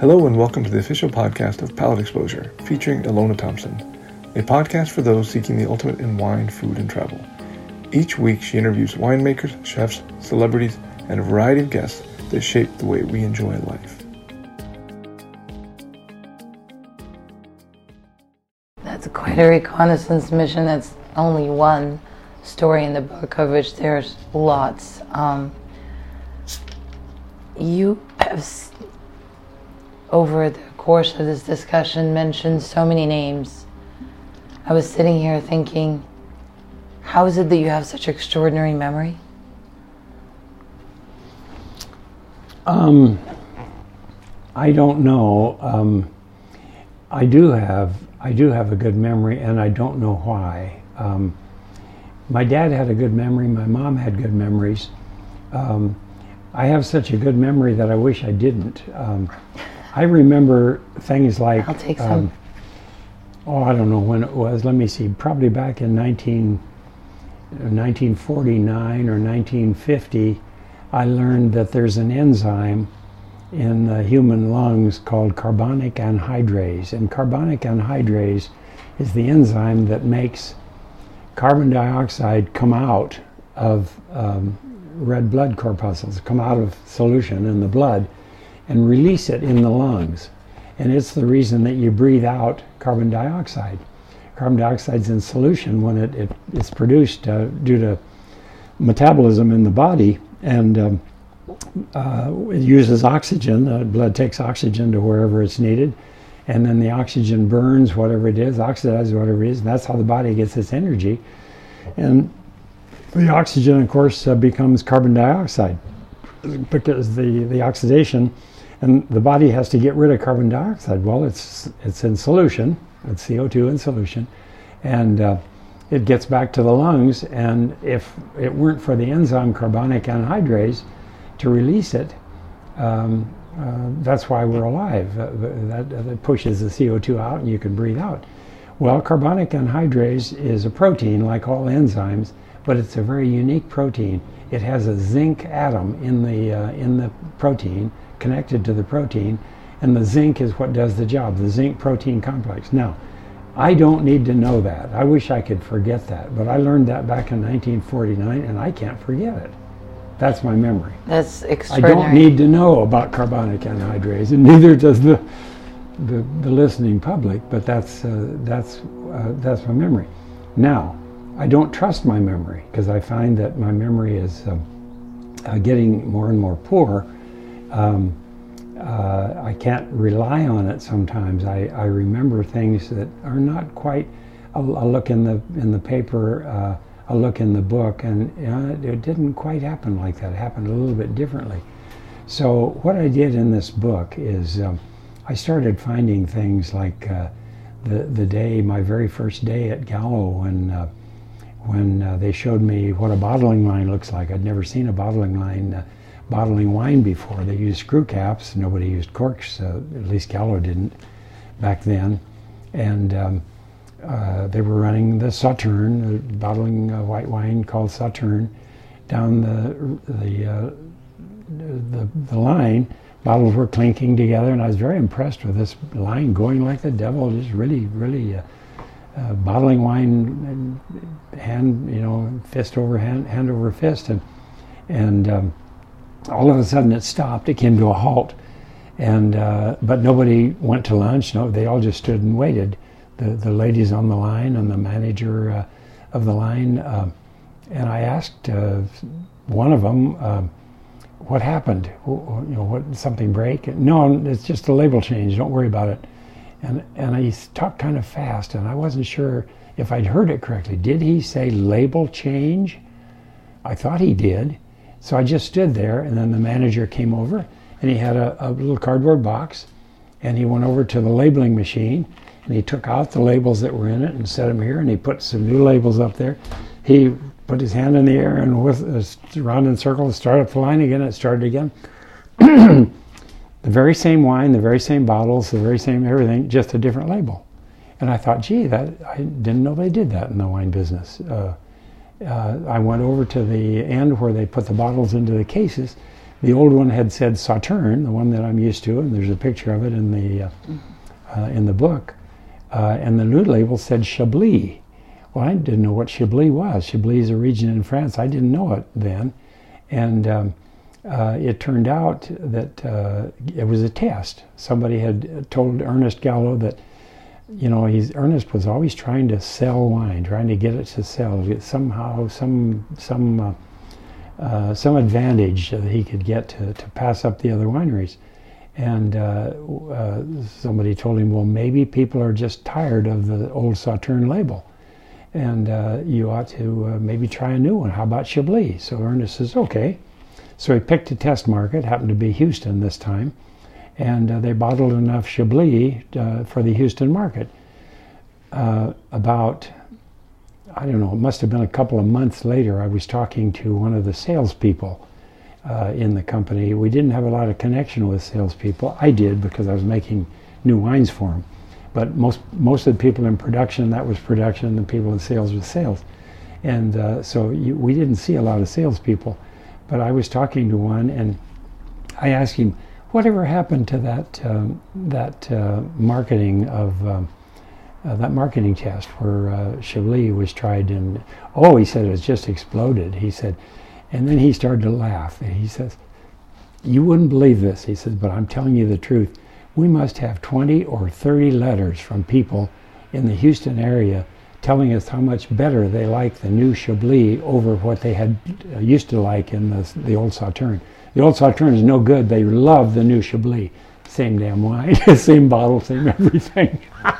Hello and welcome to the official podcast of Palate Exposure, featuring Ilona Thompson, a podcast for those seeking the ultimate in wine, food, and travel. Each week she interviews winemakers, chefs, celebrities, and a variety of guests that shape the way we enjoy life. That's quite a reconnaissance mission. That's only one story in the book, of which there's lots. You have, over the course of this discussion, mentioned so many names. I was sitting here thinking, how is it that you have such extraordinary memory? I don't know. I do have a good memory, and I don't know why. My dad had a good memory. My mom had good memories. I have such a good memory that I wish I didn't. I remember things like... I'll take some. I don't know when it was. Let me see. Probably back in 1949 or 1950, I learned that there's an enzyme in the human lungs called carbonic anhydrase. And carbonic anhydrase is the enzyme that makes carbon dioxide come out of red blood corpuscles, come out of solution in the blood and release it in the lungs. And it's the reason that you breathe out carbon dioxide. Carbon dioxide's in solution when it's produced due to metabolism in the body, and it uses oxygen. The blood takes oxygen to wherever it's needed, and then the oxygen burns whatever it is, oxidizes whatever it is, and that's how the body gets its energy. And the oxygen, of course, becomes carbon dioxide because the oxidation, and the body has to get rid of carbon dioxide. Well, it's in solution, it's CO2 in solution, and it gets back to the lungs, and if it weren't for the enzyme carbonic anhydrase to release it, that's why we're alive. That pushes the CO2 out and you can breathe out. Well, carbonic anhydrase is a protein like all enzymes, but it's a very unique protein. It has a zinc atom in the protein, connected to the protein, and the zinc is what does the job, the zinc protein complex. Now, I don't need to know that. I wish I could forget that, but I learned that back in 1949, and I can't forget it. That's my memory. That's extraordinary. I don't need to know about carbonic anhydrase, and neither does the listening public, but that's my memory. Now, I don't trust my memory, because I find that my memory is getting more and more poor. I can't rely on it sometimes. I remember things that are not quite. I'll look in the paper, I'll look in the book, and it didn't quite happen like that. It happened a little bit differently. So what I did in this book is I started finding things like the day, my very first day at Gallo, when they showed me what a bottling line looks like. I'd never seen a bottling line bottling wine before. They used screw caps. Nobody used corks, at least Gallo didn't back then. And they were running the Sauterne, bottling white wine called Sauterne, down the line. Bottles were clinking together, and I was very impressed with this line going like the devil, just really bottling wine, hand, fist over hand, hand over fist, and all of a sudden it stopped. It came to a halt, and but nobody went to lunch. No, they all just stood and waited. The ladies on the line and the manager of the line, and I asked one of them, "What happened? What, something break?" "No, it's just a label change. Don't worry about it." And he talked kind of fast, and I wasn't sure if I'd heard it correctly. Did he say label change? I thought he did. So I just stood there, and then the manager came over, and he had a little cardboard box, and he went over to the labeling machine, and he took out the labels that were in it and set them here, and he put some new labels up there. He put his hand in the air and with around in circles, started up the line again, it started again. The very same wine, the very same bottles, the very same everything, just a different label. And I thought, gee, I didn't know they did that in the wine business. I went over to the end where they put the bottles into the cases. The old one had said Sauterne, the one that I'm used to, and there's a picture of it in the book. And the new label said Chablis. Well, I didn't know what Chablis was. Chablis is a region in France. I didn't know it then. And it turned out that it was a test. Somebody had told Ernest Gallo that, you know, Ernest was always trying to sell wine, trying to get it to sell, get somehow some advantage that he could get to pass up the other wineries. And somebody told him, well, maybe people are just tired of the old Sauterne label, and you ought to maybe try a new one. How about Chablis? So Ernest says, okay. So he picked a test market, happened to be Houston this time, and they bottled enough Chablis for the Houston market. About, I don't know, it must have been a couple of months later, I was talking to one of the salespeople in the company. We didn't have a lot of connection with salespeople. I did, because I was making new wines for them. But most of the people in production, that was production, and the people in sales was sales. And so we didn't see a lot of salespeople. But I was talking to one, and I asked him, whatever happened to that marketing of that marketing test where Chablis was tried? And oh, he said, it's just exploded. He said, and then he started to laugh, and he says, you wouldn't believe this. He says, but I'm telling you the truth. We must have 20 or 30 letters from people in the Houston area telling us how much better they like the new Chablis over what they had used to like in the old Sauterne. The old Sauterne is no good. They love the new Chablis. Same damn wine, same bottle, same everything.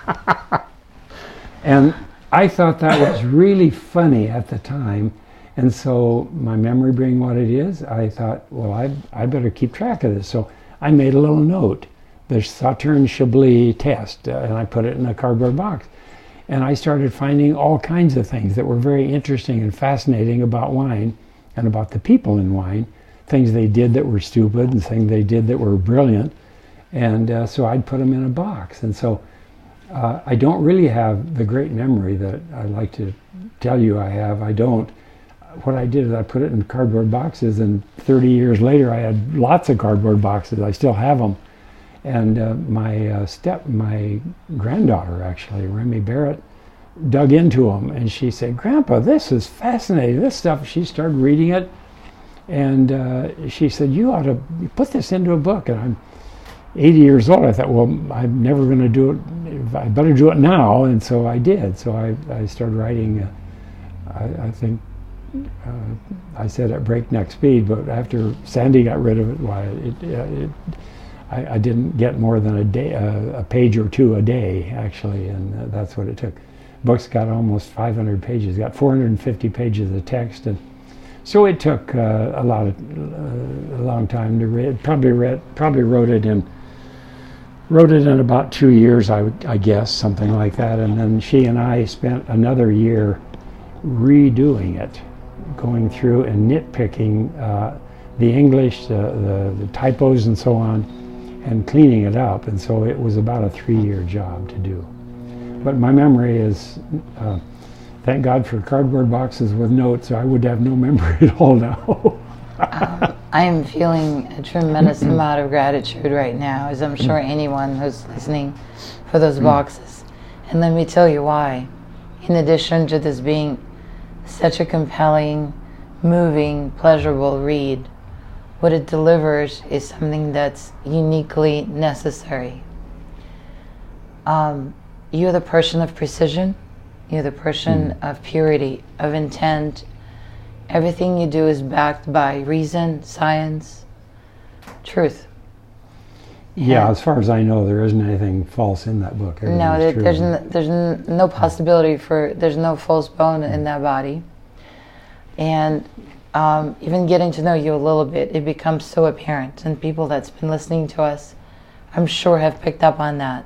And I thought that was really funny at the time. And so, my memory being what it is, I thought, well, I better keep track of this. So I made a little note, the Sauterne Chablis test, and I put it in a cardboard box. And I started finding all kinds of things that were very interesting and fascinating about wine and about the people in wine, things they did that were stupid and things they did that were brilliant. And so I'd put them in a box. And so I don't really have the great memory that I like to tell you I have. I don't. What I did is I put it in cardboard boxes, and 30 years later I had lots of cardboard boxes. I still have them. And my granddaughter, actually, Remy Barrett, dug into them, and she said, Grandpa, this is fascinating, this stuff. She started reading it, and she said, you ought to put this into a book. And I'm 80 years old. I thought, well, I'm never going to do it. I better do it now. And so I did. So I started writing, I think, I said at breakneck speed, but after Sandy got rid of it, why, I didn't get more than a page or two a day, actually, and that's what it took. Book's got almost 500 pages, got 450 pages of text, and so it took a long time to read. Probably wrote it in about 2 years, I guess, something like that. And then she and I spent another year redoing it, going through and nitpicking the English, the typos, and so on, and cleaning it up. And so it was about a 3-year job to do. But my memory is, thank God for cardboard boxes with notes, so I would have no memory at all now. I am feeling a tremendous amount of gratitude right now, as I'm sure anyone who's listening, for those boxes. And let me tell you why. In addition to this being such a compelling, moving, pleasurable read, what it delivers is something that's uniquely necessary. You're the person of precision. You're the person of purity, of intent. Everything you do is backed by reason, science, truth. Yeah, as far as I know, there isn't anything false in that book. No, there's no possibility for, there's no false bone in that body. And even getting to know you a little bit, it becomes so apparent. And people that's been listening to us, I'm sure, have picked up on that.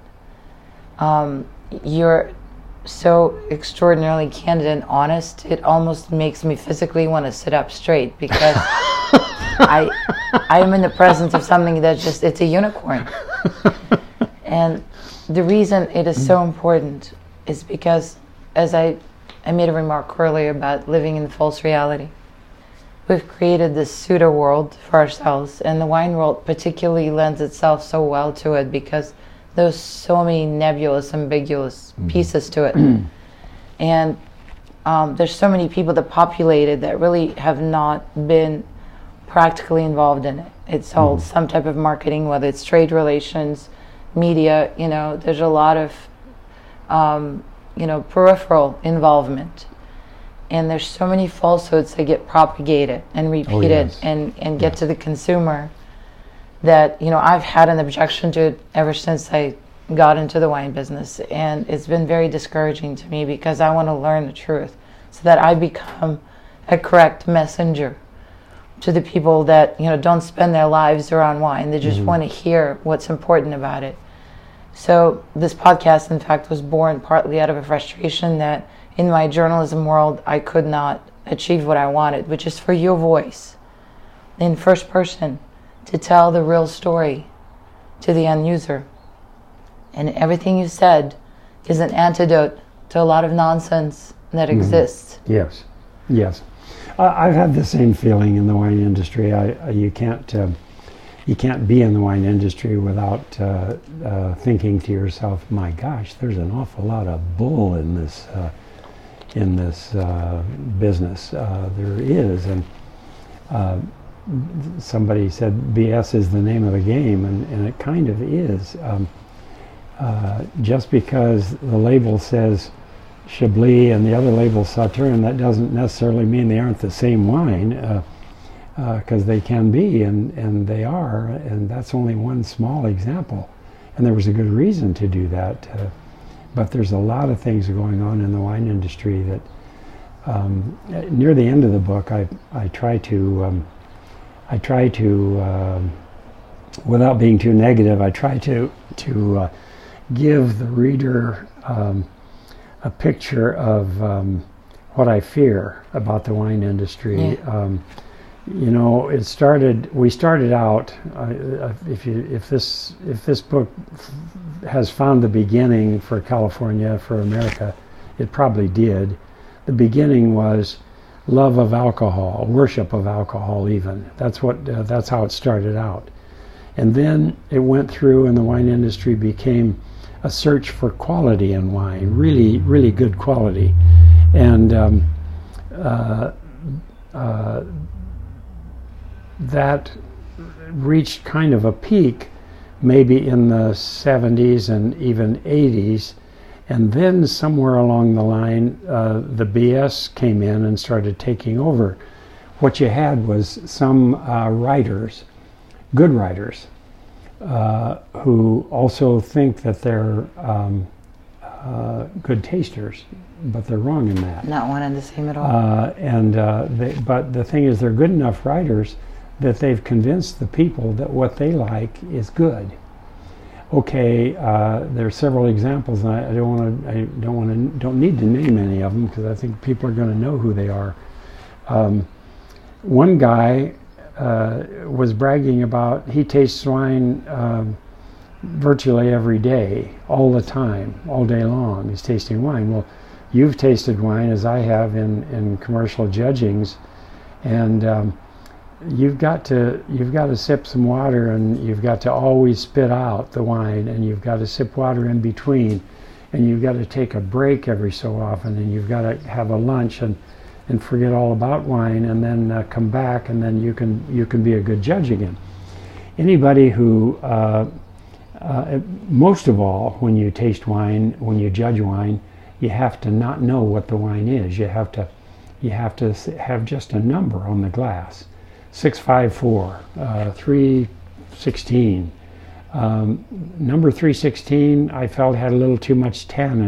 You're so extraordinarily candid and honest, it almost makes me physically want to sit up straight, because I am in the presence of something that just, it's a unicorn. And the reason it is so important is because, as I made a remark earlier about living in false reality, we've created this pseudo world for ourselves, and the wine world particularly lends itself so well to it because there's so many nebulous, ambiguous pieces to it. And there's so many people that populate it that really have not been practically involved in it. It's all some type of marketing, whether it's trade relations, media, there's a lot of, peripheral involvement. And there's so many falsehoods that get propagated and repeated and get to the consumer that, I've had an objection to it ever since I got into the wine business. And it's been very discouraging to me because I want to learn the truth so that I become a correct messenger to the people that, don't spend their lives around wine. They just want to hear what's important about it. So this podcast, in fact, was born partly out of a frustration that in my journalism world, I could not achieve what I wanted, which is for your voice in first person to tell the real story to the end user. And everything you said is an antidote to a lot of nonsense that exists. Yes. I've had the same feeling in the wine industry. You can't be in the wine industry without thinking to yourself, "My gosh, there's an awful lot of bull in this business." There is, and somebody said BS is the name of the game, and it kind of is. Just because the label says Chablis and the other label Sauternes, that doesn't necessarily mean they aren't the same wine, because they can be, and they are, and that's only one small example. And there was a good reason to do that. But there's a lot of things going on in the wine industry that, near the end of the book, I try to, without being too negative, I try to give the reader a picture of what I fear about the wine industry. We started out, if this book has found the beginning for California, for America, it probably did. The beginning was love of alcohol, worship of alcohol even. That's how it started out. And then it went through, and the wine industry became a search for quality in wine, really, really good quality. And that reached kind of a peak maybe in the 70s and even 80s. And then somewhere along the line, the BS came in and started taking over. What you had was some writers, good writers, who also think that they're good tasters, but they're wrong in that. Not one and the same at all. But the thing is, they're good enough writers that they've convinced the people that what they like is good. Okay, there are several examples, and I don't need to name any of them because I think people are going to know who they are. One guy was bragging about he tastes wine virtually every day, all the time, all day long. He's tasting wine. Well, you've tasted wine as I have in commercial judgings, and you've got to sip some water, and you've got to always spit out the wine, and you've got to sip water in between, and you've got to take a break every so often, and you've got to have a lunch and forget all about wine, and then come back, and then you can be a good judge again. Anybody who, most of all, when you taste wine, when you judge wine, you have to not know what the wine is. You have to have just a number on the glass. 654, 316. Number 316, I felt had a little too much tannin.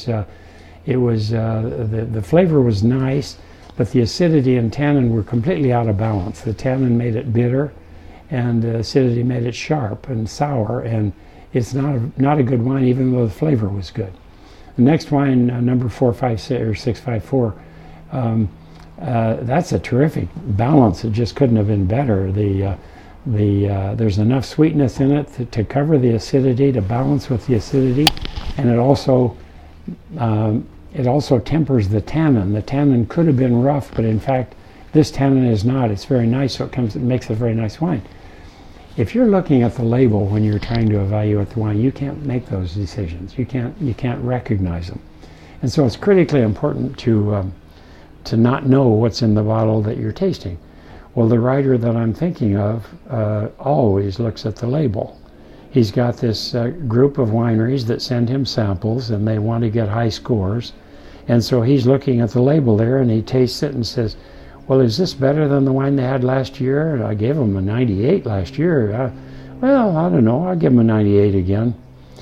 The flavor was nice, but the acidity and tannin were completely out of balance. The tannin made it bitter, and the acidity made it sharp and sour, and it's not a good wine, even though the flavor was good. The next wine, number 456 or 654. That's a terrific balance. It just couldn't have been better. There's enough sweetness in it to cover the acidity, to balance with the acidity, and it also tempers the tannin. The tannin could have been rough, but in fact This tannin is not. It's very nice, so it makes a very nice wine. If you're looking at the label when you're trying to evaluate the wine, you can't make those decisions. You can't recognize them. And so it's critically important to not know what's in the bottle that you're tasting. Well, the writer that I'm thinking of always looks at the label. He's got this group of wineries that send him samples, and they want to get high scores. And so he's looking at the label there, and he tastes it and says, well, is this better than the wine they had last year? I gave them a 98 last year. Well, I don't know. I'll give them a 98 again.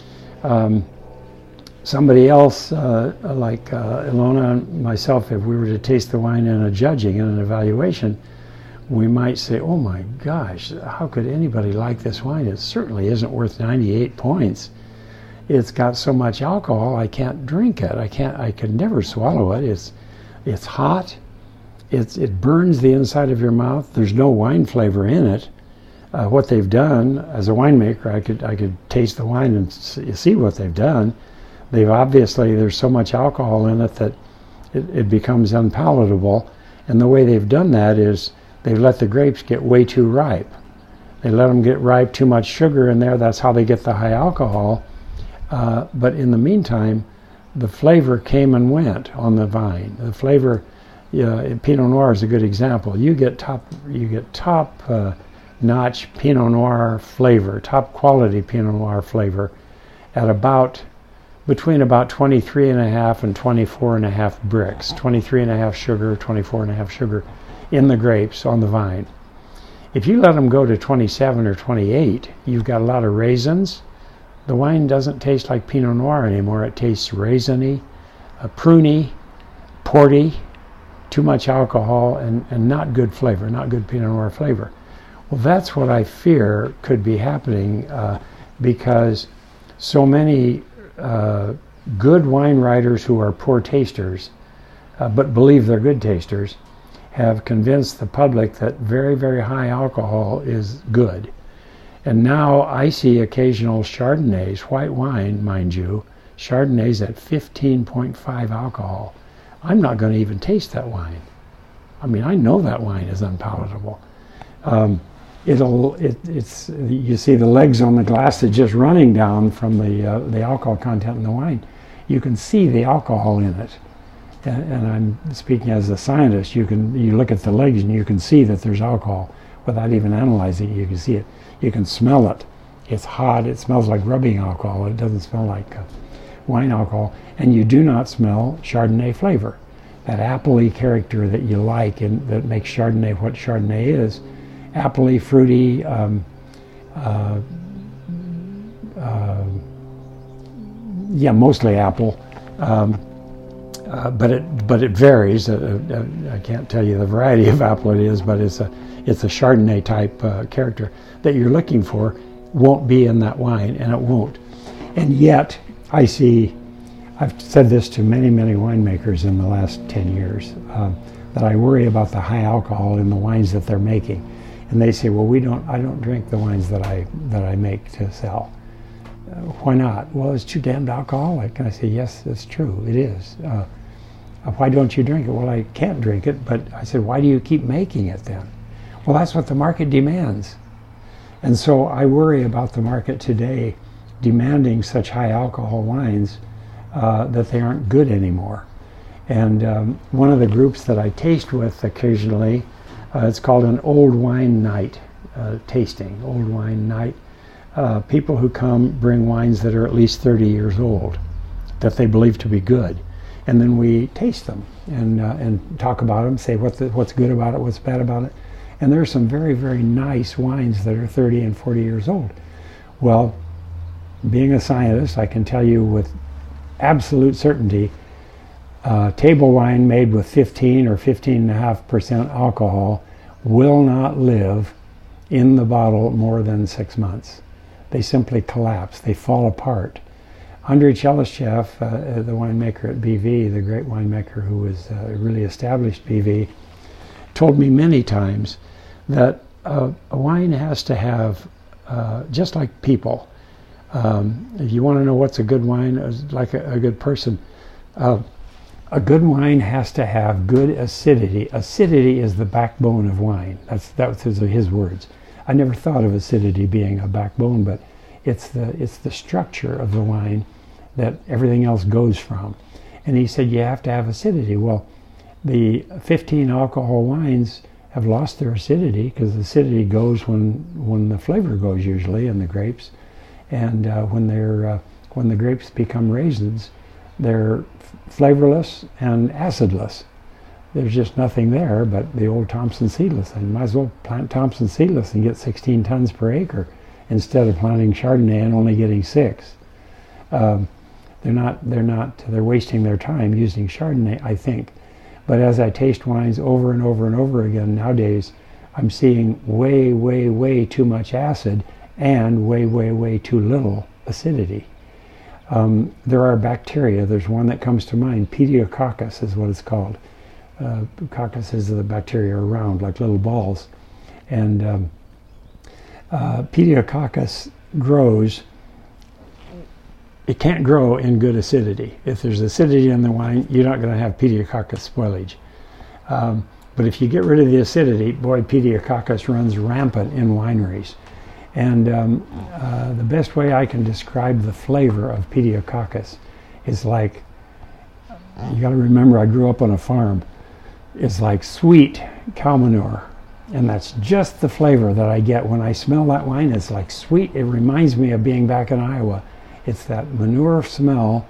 Somebody else, like Ilona and myself, if we were to taste the wine in a judging, in an evaluation, we might say, oh my gosh, how could anybody like this wine? It certainly isn't worth 98 points. It's got so much alcohol, I can't drink it. I could never swallow it. It's hot. It burns the inside of your mouth. There's no wine flavor in it. What they've done, as a winemaker, I could taste the wine and see what they've done. There's so much alcohol in it that it becomes unpalatable. And the way they've done that is they've let the grapes get way too ripe. They let them get ripe, too much sugar in there. That's how they get the high alcohol. But in the meantime, the flavor came and went on the vine. The flavor, Pinot Noir is a good example. You get top notch Pinot Noir flavor, top quality Pinot Noir flavor, at between about 23.5 and 24.5 Brix, 23.5 sugar, 24.5 sugar in the grapes on the vine. If you let them go to 27 or 28, you've got a lot of raisins. The wine doesn't taste like Pinot Noir anymore. It tastes raisiny, pruny, porty, too much alcohol, and not good flavor, not good Pinot Noir flavor. Well, that's what I fear could be happening because so many good wine writers who are poor tasters, but believe they're good tasters, have convinced the public that very, very high alcohol is good. And now I see occasional Chardonnays, white wine, mind you, Chardonnays at 15.5 alcohol. I'm not going to even taste that wine. I mean, I know that wine is unpalatable. You see the legs on the glass that's just running down from the alcohol content in the wine. You can see the alcohol in it. And I'm speaking as a scientist. You look at the legs and you can see that there's alcohol without even analyzing it. You can see it. You can smell it. It's hot. It smells like rubbing alcohol. It doesn't smell like wine alcohol. And you do not smell Chardonnay flavor. That appley character that you like and that makes Chardonnay what Chardonnay is. Appley, fruity, mostly apple. But it varies. I can't tell you the variety of apple it is, but it's a Chardonnay type character that you're looking for won't be in that wine, and it won't. And yet, I've said this to many, many winemakers in the last 10 years, that I worry about the high alcohol in the wines that they're making. And they say, well, I don't drink the wines that I make to sell. Why not? Well, it's too damned alcoholic. And I say, yes, that's true, it is. Why don't you drink it? Well, I can't drink it, but I said, why do you keep making it then? Well, that's what the market demands. And so I worry about the market today demanding such high alcohol wines that they aren't good anymore. And one of the groups that I taste with occasionally, it's called an old wine night tasting, old wine night. People who come bring wines that are at least 30 years old, that they believe to be good. And then we taste them and talk about them, say what's good about it, what's bad about it. And there are some very, very nice wines that are 30 and 40 years old. Well, being a scientist, I can tell you with absolute certainty, table wine made with 15 or 15.5% alcohol will not live in the bottle more than 6 months. They simply collapse. They fall apart. Andrei Chelyshev, the winemaker at BV, the great winemaker who was really established BV, told me many times that a wine has to have, just like people, if you want to know what's a good wine, like a good person, A good wine has to have good acidity. Acidity is the backbone of wine. That's his words. I never thought of acidity being a backbone, but it's the structure of the wine that everything else goes from. And he said you have to have acidity. Well, the 15 alcohol wines have lost their acidity because acidity goes when the flavor goes usually in the grapes, and when the grapes become raisins, they're flavorless and acidless. There's just nothing there but the old Thompson seedless. And you might as well plant Thompson seedless and get 16 tons per acre instead of planting Chardonnay and only getting 6. They're wasting their time using Chardonnay, I think. But as I taste wines over and over and over again nowadays, I'm seeing way, way, way too much acid and way, way, way too little acidity. There are bacteria. There's one that comes to mind. Pediococcus is what it's called. Coccus is the bacteria around, like little balls. And Pediococcus grows. It can't grow in good acidity. If there's acidity in the wine, you're not going to have Pediococcus spoilage. But if you get rid of the acidity, boy, Pediococcus runs rampant in wineries. And the best way I can describe the flavor of Pediococcus is like, you got to remember I grew up on a farm, it's like sweet cow manure. And that's just the flavor that I get when I smell that wine. It's like sweet. It reminds me of being back in Iowa. It's that manure smell.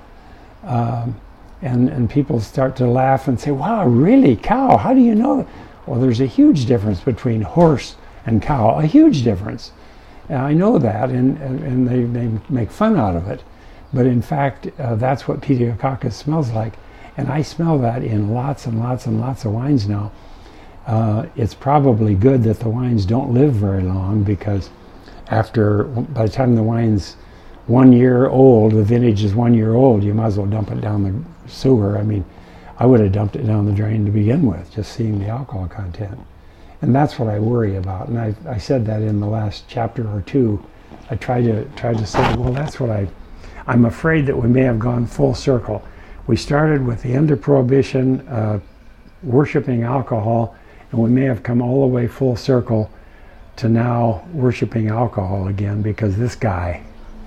And people start to laugh and say, wow, really, cow? How do you know that? Well, there's a huge difference between horse and cow, a huge difference. I know that, and they make fun out of it. But in fact, that's what Pediococcus smells like. And I smell that in lots and lots and lots of wines now. It's probably good that the wines don't live very long, because by the time the wine's 1 year old, the vintage is 1 year old, you might as well dump it down the sewer. I mean, I would have dumped it down the drain to begin with, just seeing the alcohol content. And that's what I worry about. And I said that in the last chapter or two. I tried to say, well, that's what I'm afraid that we may have gone full circle. We started with the end of Prohibition, worshiping alcohol, and we may have come all the way full circle to now worshiping alcohol again, because this guy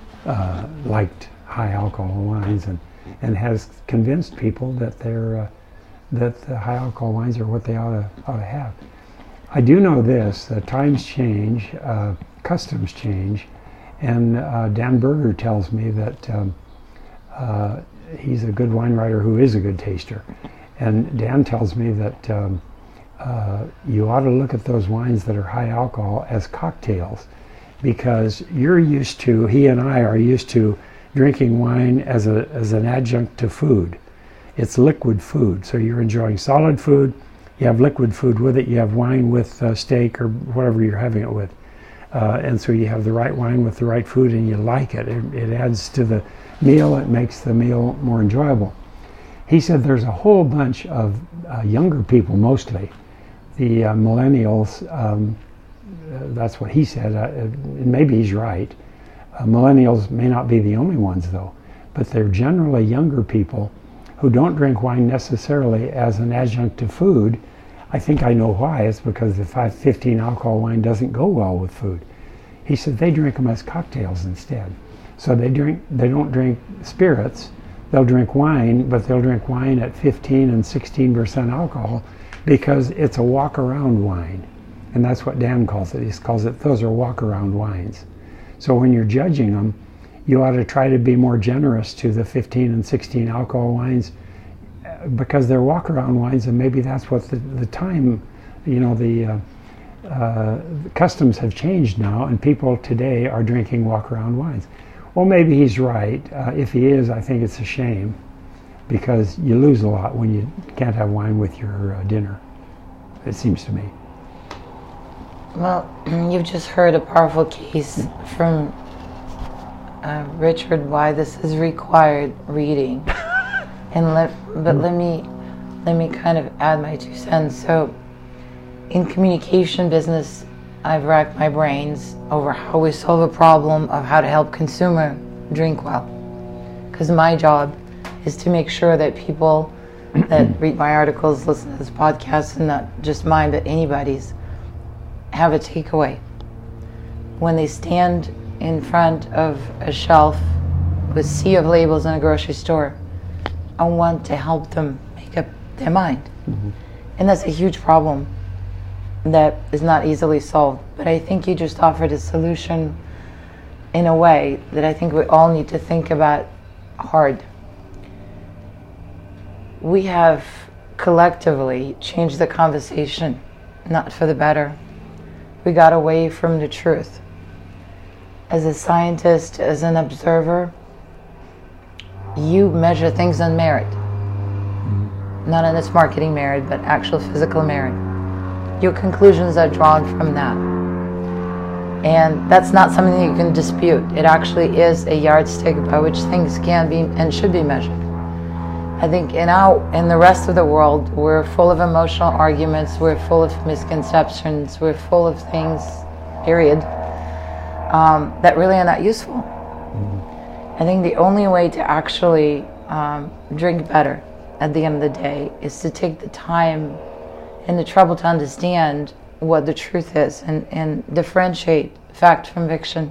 liked high alcohol wines and has convinced people that that the high alcohol wines are what they ought to have. I do know this: that times change, customs change, and Dan Berger tells me that he's a good wine writer who is a good taster. And Dan tells me that you ought to look at those wines that are high alcohol as cocktails, because he and I are used to drinking wine as an adjunct to food. It's liquid food, so you're enjoying solid food, you have liquid food with it, you have wine with steak or whatever you're having it with. And so you have the right wine with the right food and you like it. It adds to the meal, it makes the meal more enjoyable. He said there's a whole bunch of younger people, mostly, the millennials, that's what he said, and maybe he's right. Millennials may not be the only ones though, but they're generally younger people who don't drink wine necessarily as an adjunct to food. I think I know why. It's because the 15 alcohol wine doesn't go well with food. He said they drink them as cocktails instead. So they don't drink spirits, they'll drink wine, but they'll drink wine at 15 and 16% alcohol because it's a walk-around wine. And that's what Dan calls it. He calls it, those are walk-around wines. So when you're judging them, you ought to try to be more generous to the 15 and 16 alcohol wines, because they're walk-around wines, and maybe that's what the time, the customs have changed now, and people today are drinking walk-around wines. Well, maybe he's right. If he is, I think it's a shame, because you lose a lot when you can't have wine with your dinner, it seems to me. Well, you've just heard a powerful case from Richard why this is required reading. But let me kind of add my 2 cents. So in communication business, I've racked my brains over how we solve a problem of how to help consumer drink well. Because my job is to make sure that people that read my articles, listen to this podcast, and not just mine, but anybody's, have a takeaway. When they stand in front of a shelf with a sea of labels in a grocery store, I want to help them make up their mind. Mm-hmm. And that's a huge problem that is not easily solved. But I think you just offered a solution in a way that I think we all need to think about hard. We have collectively changed the conversation, not for the better. We got away from the truth. As a scientist, as an observer, you measure things on merit. Not on its marketing merit, but actual physical merit. Your conclusions are drawn from that. And that's not something that you can dispute. It actually is a yardstick by which things can be and should be measured. I think in the rest of the world, we're full of emotional arguments, we're full of misconceptions, we're full of things, period, that really are not useful. I think the only way to actually drink better at the end of the day is to take the time and the trouble to understand what the truth is and differentiate fact from fiction.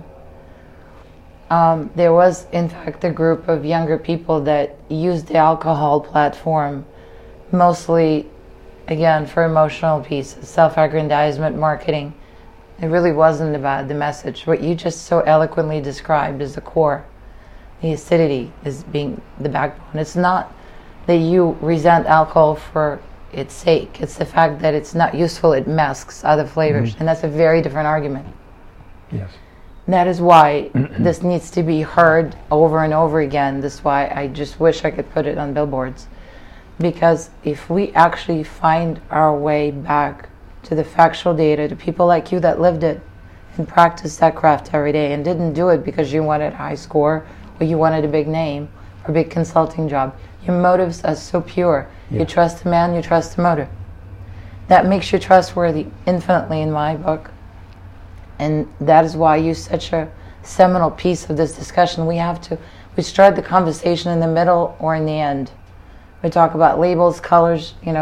There was, in fact, a group of younger people that used the alcohol platform mostly, again, for emotional pieces, self-aggrandizement, marketing. It really wasn't about the message. What you just so eloquently described is the core. The acidity is being the backbone. It's not that you resent alcohol for its sake. It's the fact that it's not useful. It masks other flavors. Mm-hmm. And that's a very different argument. Yes. That is why this needs to be heard over and over again. That's why I just wish I could put it on billboards. Because if we actually find our way back to the factual data, to people like you that lived it and practiced that craft every day and didn't do it because you wanted a high score or you wanted a big name or a big consulting job. Your motives are so pure. Yeah. You trust the man, you trust the motive. That makes you trustworthy infinitely in my book. And that is why you're such a seminal piece of this discussion. We start the conversation in the middle or in the end. We talk about labels, colors, we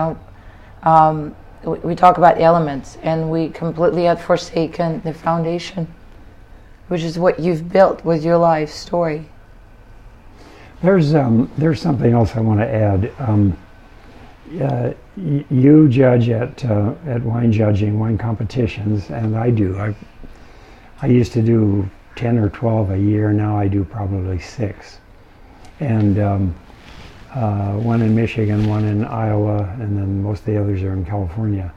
talk about elements, and we completely have forsaken the foundation, which is what you've built with your life story. There's something else I want to add. You judge at wine judging, wine competitions, and I do. I used to do 10 or 12 a year. Now I do probably 6. And one in Michigan, one in Iowa, and then most of the others are in California.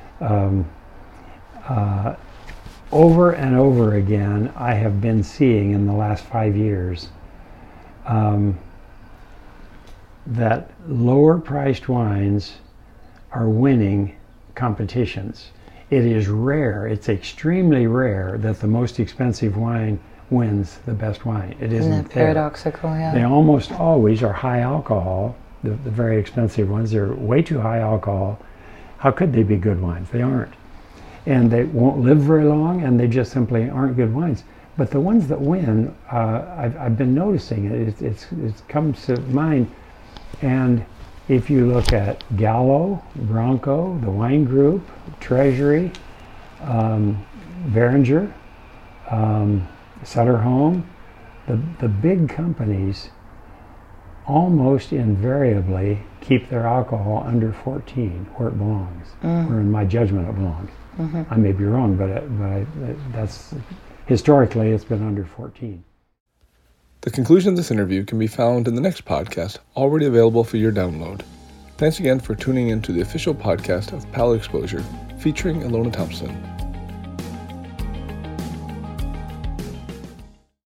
Over and over again, I have been seeing in the last 5 years that lower priced wines are winning competitions. It is rare, it's extremely rare that the most expensive wine wins the best wine. It isn't that paradoxical, yeah. They almost always are high alcohol, the very expensive ones. They're way too high alcohol. How could they be good wines? They aren't. And they won't live very long, and they just simply aren't good wines. But the ones that win, I've been noticing it. It comes to mind. And if you look at Gallo, Bronco, the Wine Group, Treasury, Beringer, Sutter Home, the big companies almost invariably keep their alcohol under 14 where it belongs, or in my judgment it belongs. Mm-hmm. I may be wrong, but that's historically it's been under 14. The conclusion of this interview can be found in the next podcast, already available for your download. Thanks again for tuning in to the official podcast of Palate Exposure, featuring Ilona Thompson.